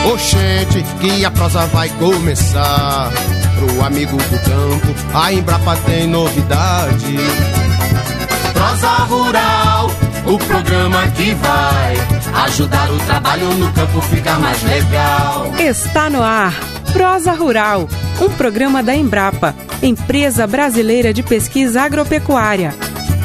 Oxente, que a prosa vai começar. Pro amigo do campo, a Embrapa tem novidade. Prosa Rural, o programa que vai ajudar o trabalho no campo ficar mais legal. Está no ar, Prosa Rural, um programa da Embrapa, Empresa Brasileira de Pesquisa Agropecuária.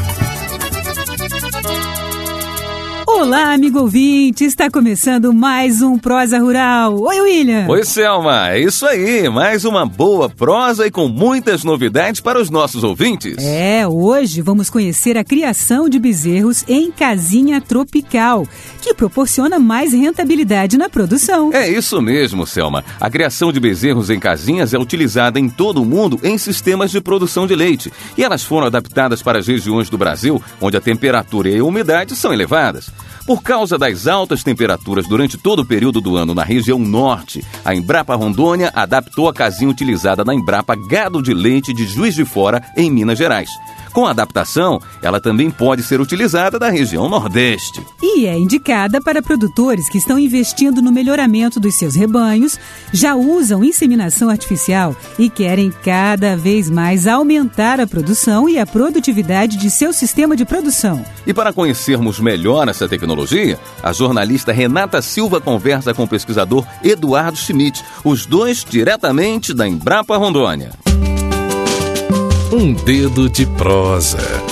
Olá, amigo ouvinte, está começando mais um Prosa Rural. Oi, William. Oi, Selma, é isso aí, mais uma boa prosa e com muitas novidades para os nossos ouvintes. Hoje vamos conhecer a criação de bezerros em casinha tropical, que proporciona mais rentabilidade na produção. É isso mesmo, Selma. A criação de bezerros em casinhas é utilizada em todo o mundo em sistemas de produção de leite. E elas foram adaptadas para as regiões do Brasil, onde a temperatura e a umidade são elevadas. Por causa das altas temperaturas durante todo o período do ano na região norte, a Embrapa Rondônia adaptou a casinha utilizada na Embrapa Gado de Leite de Juiz de Fora, em Minas Gerais. Com a adaptação, ela também pode ser utilizada na região Nordeste. E é indicada para produtores que estão investindo no melhoramento dos seus rebanhos, já usam inseminação artificial e querem cada vez mais aumentar a produção e a produtividade de seu sistema de produção. E para conhecermos melhor essa tecnologia, a jornalista Renata Silva conversa com o pesquisador Eduardo Schmidt, os dois diretamente da Embrapa Rondônia. Um dedo de prosa.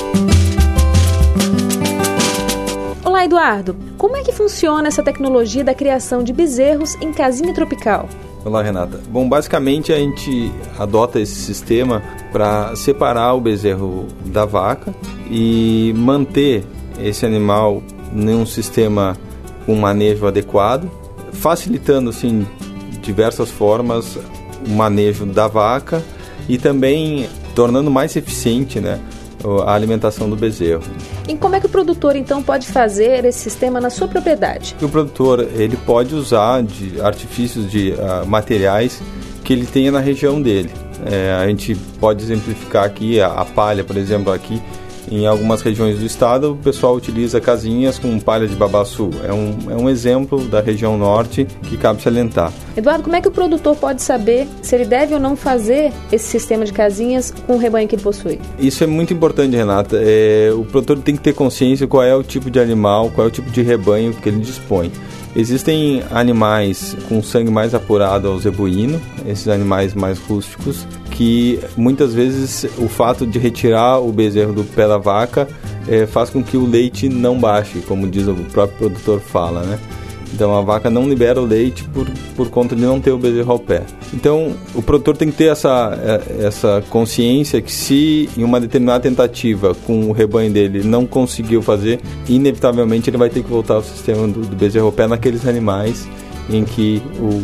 Olá, Eduardo. Como é que funciona essa tecnologia da criação de bezerros em casinha tropical? Olá, Renata. Bom, basicamente a gente adota esse sistema para separar o bezerro da vaca e manter esse animal em um sistema com manejo adequado, facilitando, assim, de diversas formas o manejo da vaca e também tornando mais eficiente, né, a alimentação do bezerro. E como é que o produtor, então, pode fazer esse sistema na sua propriedade? O produtor ele pode usar de artifícios de materiais que ele tenha na região dele. A gente pode exemplificar aqui a palha, por exemplo, aqui em algumas regiões do estado o pessoal utiliza casinhas com palha de babaçu. É um exemplo da região norte que cabe salientar. Eduardo, como é que o produtor pode saber se ele deve ou não fazer esse sistema de casinhas com o rebanho que ele possui? Isso é muito importante, Renata. O produtor tem que ter consciência qual é o tipo de animal, qual é o tipo de rebanho que ele dispõe. Existem animais com sangue mais apurado ao zebuíno, esses animais mais rústicos, que muitas vezes o fato de retirar o bezerro do pé da vaca faz com que o leite não baixe, como diz o próprio produtor fala, né? Então a vaca não libera o leite por conta de não ter o bezerro ao pé. Então o produtor tem que ter essa consciência que se em uma determinada tentativa com o rebanho dele não conseguiu fazer, inevitavelmente ele vai ter que voltar ao sistema do bezerro ao pé naqueles animais em que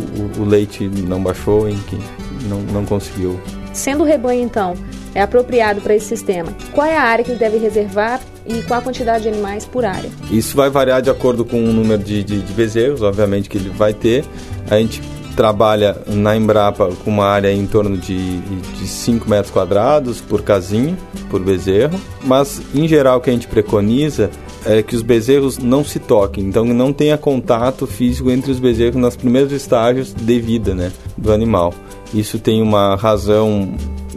o leite não baixou, em que não conseguiu. Sendo o rebanho, então, apropriado para esse sistema, qual é a área que ele deve reservar e qual a quantidade de animais por área? Isso vai variar de acordo com o número de bezerros, obviamente, que ele vai ter. A gente trabalha na Embrapa com uma área em torno de 5 metros quadrados por casinha, por bezerro. Mas, em geral, o que a gente preconiza é que os bezerros não se toquem, então não tenha contato físico entre os bezerros nos primeiros estágios de vida, né, do animal. Isso tem uma razão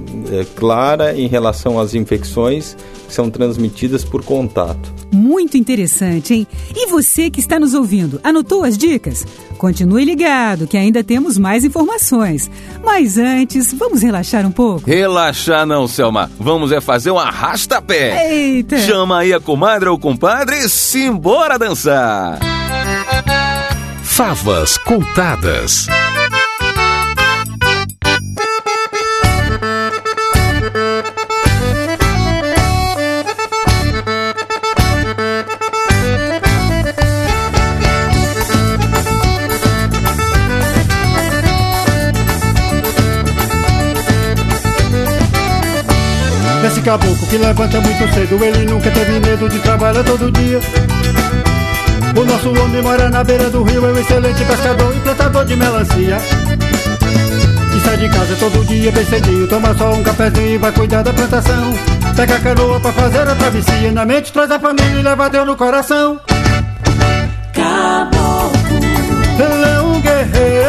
clara em relação às infecções que são transmitidas por contato. Muito interessante, hein? E você que está nos ouvindo, anotou as dicas? Continue ligado, que ainda temos mais informações. Mas antes, vamos relaxar um pouco? Relaxar não, Selma. Vamos fazer um arrasta-pé. Eita! Chama aí a comadre ou compadre e simbora dançar. Favas contadas. Esse caboclo que levanta muito cedo, ele nunca teve medo de trabalhar todo dia. O nosso homem mora na beira do rio, é um excelente pescador e plantador de melancia. E sai de casa todo dia bem cedinho, toma só um cafezinho e vai cuidar da plantação. Pega a canoa pra fazer a travessia, na mente traz a família e leva Deus no coração. Caboclo, ele é um guerreiro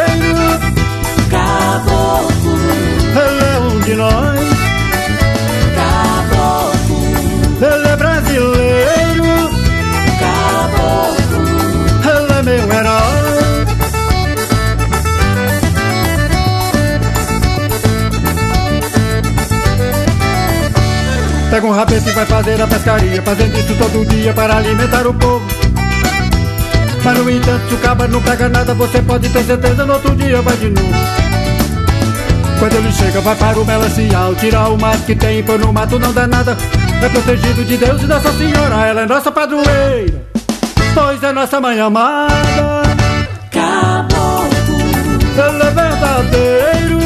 Pega um rabete e vai fazer a pescaria, fazendo isso todo dia para alimentar o povo. Mas no entanto, se o cabra não pega nada, você pode ter certeza, no outro dia vai de novo. Quando ele chega, vai para o melancial, tirar o mato que tem, põe no mato, não dá nada. É protegido de Deus e Nossa Senhora, ela é nossa padroeira, pois é nossa mãe amada. Caboclo, ele é verdadeiro.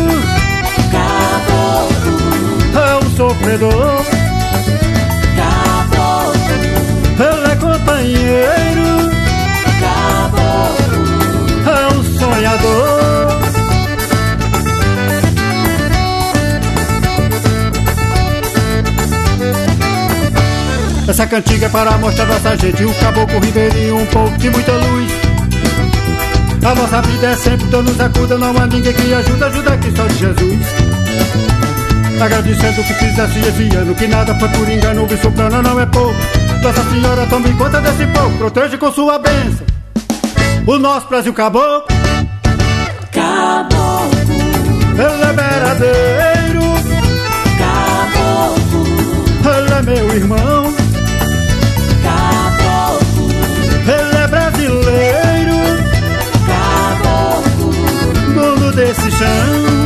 Caboclo, É um sofredor. Caboclo, Ele é companheiro. Caboclo, É um sonhador. Essa cantiga é para mostrar nossa gente, o caboclo ribeirinho, um povo de muita luz. A nossa vida é sempre, Deus nos acuda, não há ninguém que ajuda aqui só de Jesus. Agradecendo o que fizesse esse ano, que nada foi por engano, o soprano não é pouco. Nossa Senhora, tome conta desse povo, protege com sua bênção o nosso Brasil caboclo. Caboclo, Ele é verdadeiro. Caboclo, Ele é meu irmão. Caboclo, Ele é brasileiro, Caboclo, dono desse chão.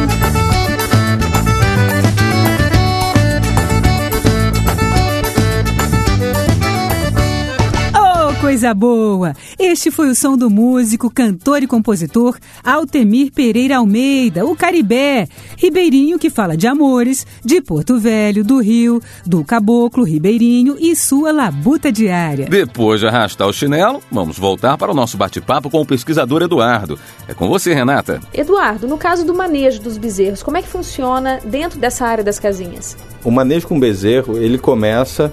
Coisa boa! Este foi o som do músico, cantor e compositor Altemir Pereira Almeida, o Caribé, ribeirinho que fala de amores, de Porto Velho, do Rio, do caboclo ribeirinho e sua labuta diária. Depois de arrastar o chinelo, vamos voltar para o nosso bate-papo com o pesquisador Eduardo. É com você, Renata. Eduardo, no caso do manejo dos bezerros, como é que funciona dentro dessa área das casinhas? O manejo com bezerro, ele começa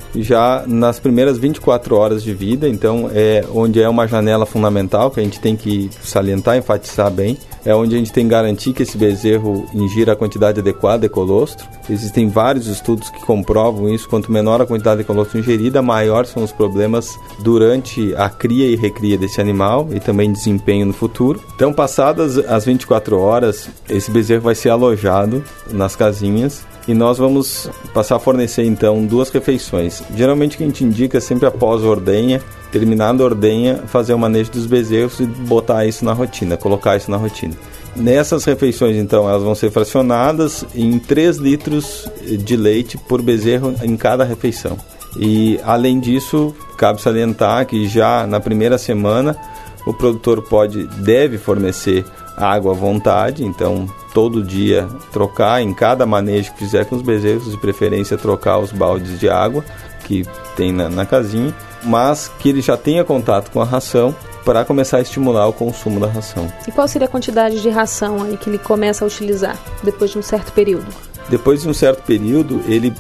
já nas primeiras 24 horas de vida, então é onde é uma janela fundamental que a gente tem que salientar, enfatizar bem, é onde a gente tem que garantir que esse bezerro ingira a quantidade adequada de colostro. Existem vários estudos que comprovam isso, quanto menor a quantidade de colostro ingerida, maior são os problemas durante a cria e recria desse animal e também desempenho no futuro. Então, passadas as 24 horas, esse bezerro vai ser alojado nas casinhas e nós vamos passar a fornecer, então, 2 refeições. Geralmente, o que a gente indica é sempre após a ordenha, terminada a ordenha, fazer o manejo dos bezerros e botar isso na rotina, colocar isso na rotina. Nessas refeições, então, elas vão ser fracionadas em 3 litros de leite por bezerro em cada refeição. E, além disso, cabe salientar que já na primeira semana, o produtor deve fornecer água à vontade, então todo dia trocar em cada manejo que fizer com os bezerros, de preferência trocar os baldes de água que tem na casinha, mas que ele já tenha contato com a ração para começar a estimular o consumo da ração. E qual seria a quantidade de ração aí que ele começa a utilizar depois de um certo período? Depois de um certo período,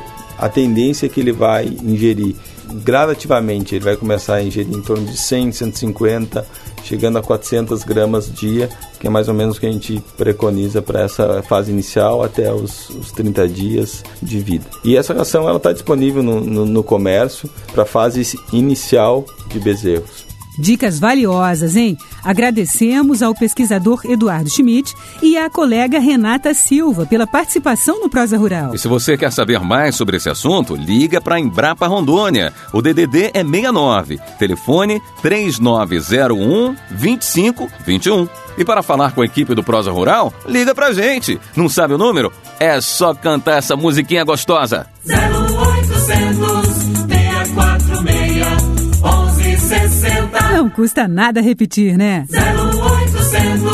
a tendência é que ele vai ingerir gradativamente, ele vai começar a ingerir em torno de 100, 150, chegando a 400 gramas dia, que é mais ou menos o que a gente preconiza para essa fase inicial até os 30 dias de vida. E essa ração está disponível no comércio para a fase inicial de bezerros. Dicas valiosas, hein? Agradecemos ao pesquisador Eduardo Schmidt e à colega Renata Silva pela participação no Prosa Rural. E se você quer saber mais sobre esse assunto, liga para a Embrapa Rondônia. O DDD é 69, telefone 3901-2521. E para falar com a equipe do Prosa Rural, liga pra gente. Não sabe o número? É só cantar essa musiquinha gostosa. 0800 646 1160. Não custa nada repetir, né? 0800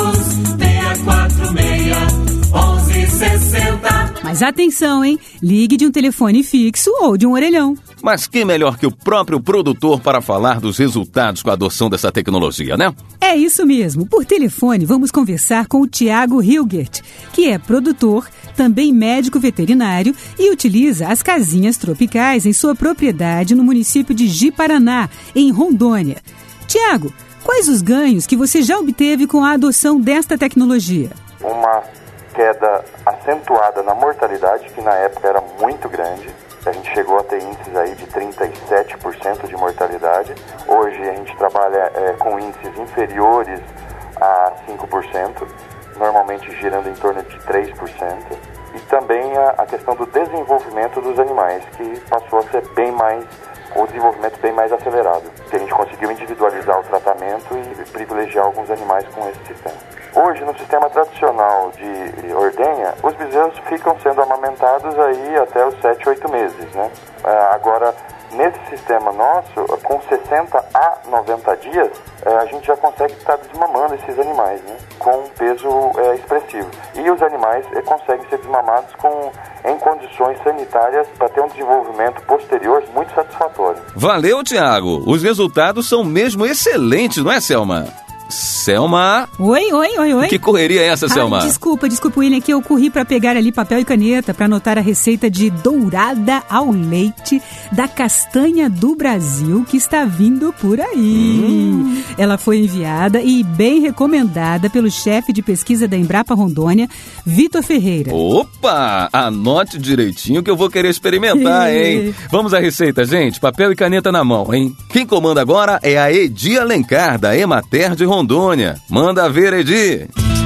646 1160. Mas atenção, hein? Ligue de um telefone fixo ou de um orelhão. Mas que melhor que o próprio produtor para falar dos resultados com a adoção dessa tecnologia, né? É isso mesmo. Por telefone, vamos conversar com o Tiago Hilgert, que é produtor, também médico veterinário e utiliza as casinhas tropicais em sua propriedade no município de Ji-Paraná, em Rondônia. Tiago, quais os ganhos que você já obteve com a adoção desta tecnologia? Uma queda acentuada na mortalidade, que na época era muito grande. A gente chegou a ter índices aí de 37% de mortalidade. Hoje a gente trabalha com índices inferiores a 5%, normalmente girando em torno de 3%. e também a questão do desenvolvimento dos animais, que passou a ser o desenvolvimento bem mais acelerado, que a gente conseguiu individualizar o tratamento e privilegiar alguns animais com esse sistema. Hoje, no sistema tradicional de ordenha, os bezerros ficam sendo amamentados aí até os 7, 8 meses, né? Agora, nesse sistema nosso, com 60 a 90 dias, a gente já consegue estar desmamando esses animais, né? Com um peso expressivo. E os animais conseguem ser desmamados em condições sanitárias para ter um desenvolvimento posterior muito satisfatório. Valeu, Tiago. Os resultados são mesmo excelentes, não é, Selma? Selma? Oi. Que correria é essa, Selma? Desculpa, William, que eu corri para pegar ali papel e caneta para anotar a receita de dourada ao leite da castanha do Brasil que está vindo por aí. Ela foi enviada e bem recomendada pelo chefe de pesquisa da Embrapa Rondônia, Vitor Ferreira. Opa! Anote direitinho que eu vou querer experimentar, hein? Vamos à receita, gente. Papel e caneta na mão, hein? Quem comanda agora é a Edi Alencar, da Emater de Rondônia. Manda ver, Edi.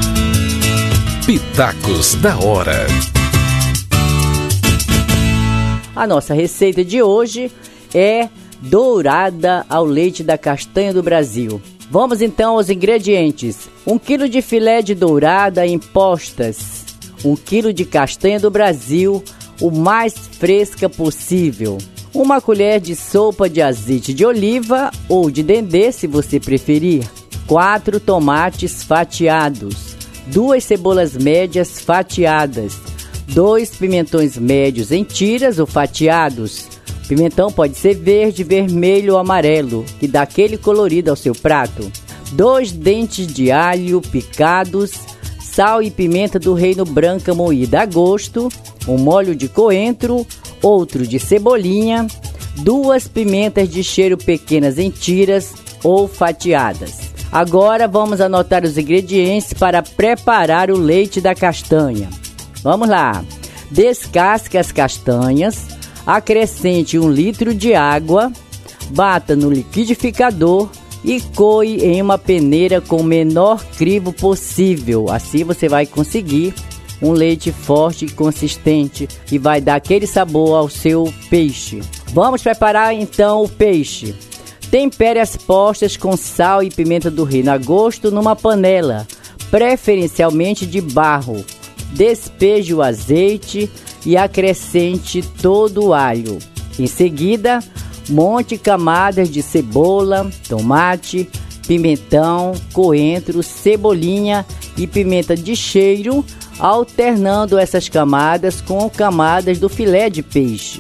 Pitacos da hora. A nossa receita de hoje é dourada ao leite da castanha do Brasil. Vamos então aos ingredientes. 1 kg de filé de dourada em postas. 1 kg de castanha do Brasil, o mais fresca possível. 1 colher de sopa de azeite de oliva ou de dendê, se você preferir. 4 tomates fatiados, 2 cebolas médias fatiadas, 2 pimentões médios em tiras ou fatiados. O pimentão pode ser verde, vermelho ou amarelo, que dá aquele colorido ao seu prato. 2 dentes de alho picados, sal e pimenta do reino branca moída a gosto, um molho de coentro, outro de cebolinha, 2 pimentas de cheiro pequenas em tiras ou fatiadas. Agora vamos anotar os ingredientes para preparar o leite da castanha. Vamos lá. Descasque as castanhas, acrescente 1 litro de água, bata no liquidificador e coe em uma peneira com o menor crivo possível. Assim você vai conseguir um leite forte e consistente e vai dar aquele sabor ao seu peixe. Vamos preparar então o peixe. Tempere as postas com sal e pimenta do reino a gosto numa panela, preferencialmente de barro. Despeje o azeite e acrescente todo o alho. Em seguida, monte camadas de cebola, tomate, pimentão, coentro, cebolinha e pimenta de cheiro, alternando essas camadas com camadas do filé de peixe.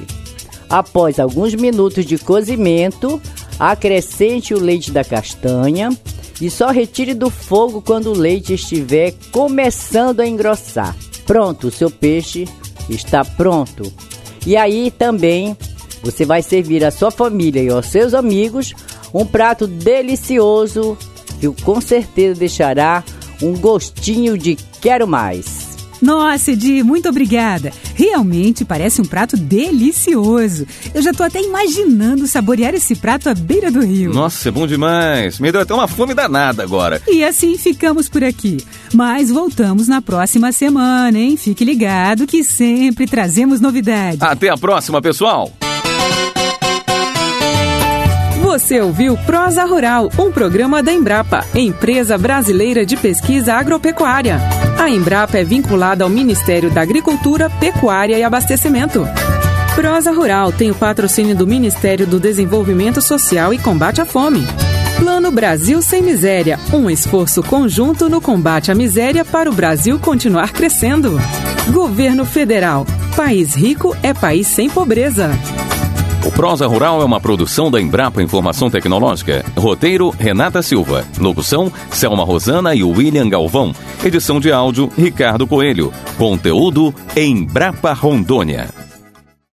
Após alguns minutos de cozimento, acrescente o leite da castanha e só retire do fogo quando o leite estiver começando a engrossar. Pronto, o seu peixe está pronto. E aí também você vai servir à sua família e aos seus amigos um prato delicioso que com certeza deixará um gostinho de quero mais. Nossa, Edi, muito obrigada. Realmente parece um prato delicioso. Eu já tô até imaginando saborear esse prato à beira do rio. Nossa, é bom demais. Me deu até uma fome danada agora. E assim ficamos por aqui. Mas voltamos na próxima semana, hein? Fique ligado que sempre trazemos novidades. Até a próxima, pessoal. Você ouviu Prosa Rural, um programa da Embrapa, Empresa Brasileira de Pesquisa Agropecuária. A Embrapa é vinculada ao Ministério da Agricultura, Pecuária e Abastecimento. Prosa Rural tem o patrocínio do Ministério do Desenvolvimento Social e Combate à Fome. Plano Brasil Sem Miséria, um esforço conjunto no combate à miséria para o Brasil continuar crescendo. Governo Federal, país rico é país sem pobreza. O Prosa Rural é uma produção da Embrapa Informação Tecnológica. Roteiro, Renata Silva. Locução, Selma Rosana e William Galvão. Edição de áudio, Ricardo Coelho. Conteúdo, Embrapa Rondônia.